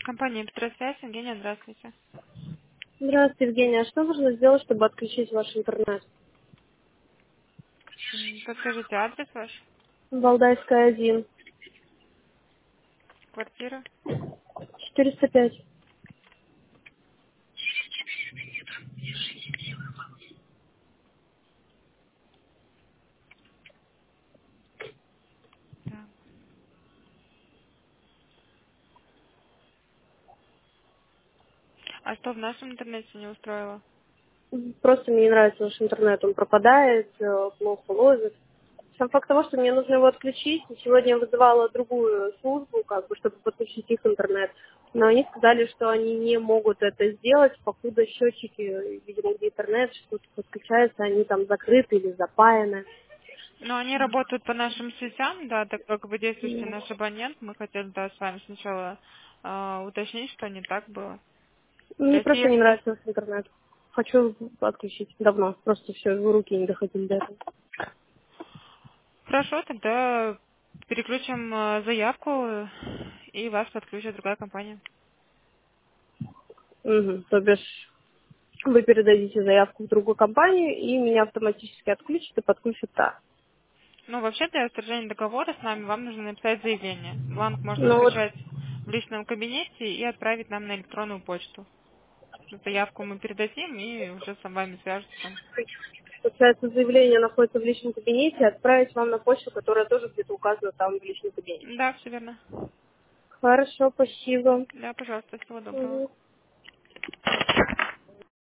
Компания «Петросвязь», Евгения, здравствуйте. Здравствуйте, Евгения. А что нужно сделать, чтобы отключить ваш интернет? Подскажите адрес ваш, Валдайская, 1, квартира. 405. Так. А что в нашем интернете не устроило? Просто мне не нравится ваш интернет. Он пропадает, плохо ловит. Сам факт того, что мне нужно его отключить. И сегодня я вызывала другую службу, как бы, чтобы подключить их интернет. Но они сказали, что они не могут это сделать, покуда счетчики, видимо, где интернет, что-то подключается, они там закрыты или запаяны. Ну, они работают по нашим сетям, да, так как вы действующий наш абонент. Мы хотели, да, с вами сначала уточнить, что не так было. То Мне есть, просто не если... нравится ваш интернет. Хочу отключить давно. Просто все, руки не доходили до этого. Хорошо, тогда переключим заявку, и вас подключит другая компания. Угу. То бишь вы передадите заявку в другую компанию, и меня автоматически отключат и подключат та. Ну, вообще, для расторжения договора с нами вам нужно написать заявление. Бланк можно Ну вот, скачать в личном кабинете и отправить нам на электронную почту. Заявку мы передадим и уже с вами свяжутся там. получается, заявление находится в личном кабинете, отправить вам на почту, которая тоже где-то указана там в личном кабинете. Да, все верно. Хорошо, спасибо. Да, пожалуйста, всего доброго. Мгм.